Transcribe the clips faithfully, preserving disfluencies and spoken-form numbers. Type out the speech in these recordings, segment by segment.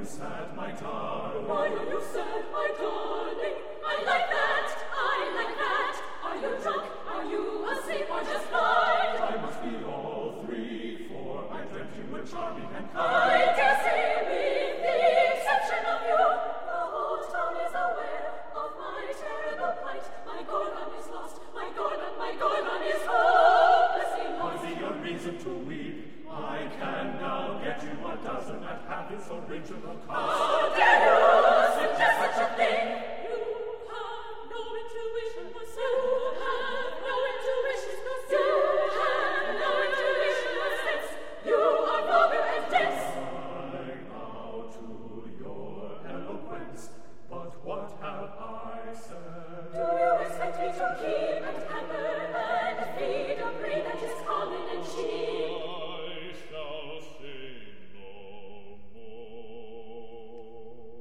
you sad, my darling? Why are you sad, my darling? I like that, I like that. Are you drunk? Are you asleep or just blind? I must be all three, for I dreamt you were charming and I kind. dare say, with the exception of you, the whole town is aware of my terrible plight. My Gorgon is lost, my Gorgon, my Gorgon is hopelessly lost. Is your reason to weep? I can now get you a dozen at half its original cost. How dare you suggest such a thing? You have no intuition, you have no intuition, you have no intuition or sense. You are vulgar and dense. I bow to your eloquence, but what have I said? Do you expect me to keep and pamper and feed a breed that is common and cheap? I shall sing no more.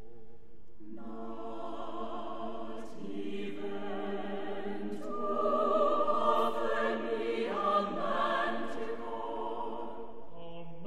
Not even to offer me a manticore. A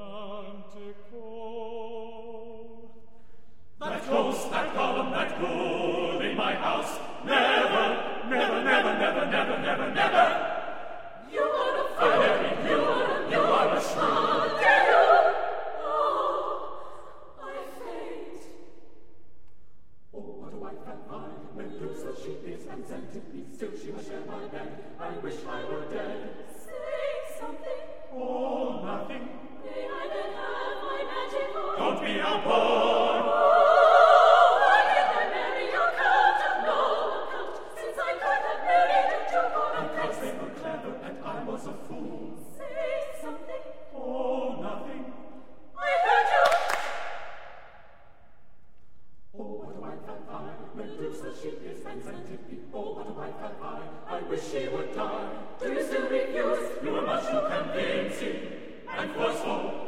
manticore. That ghost, that golem, that ghoul in my house, never, never, never, never, never, never, never. You are a I fool. never you, you are a shrew. How dare you? Oh, I faint. Oh, what a wife am I, Medusa she is, and centipede, still she must share my bed. I wish I were dead. Say something. Oh, nothing. May I then have my manticore? Don't be a bore. Oh, why did I marry a count of no account, since I could have married a duke or a Because prince? they were clever and I was a fool. Say something. Oh, nothing. I heard you. Oh, what a wife am I, Medusa she is, and centipede. Oh, what a wife am I, I wish she would die. Do you still refuse? You were much too convincing and forceful.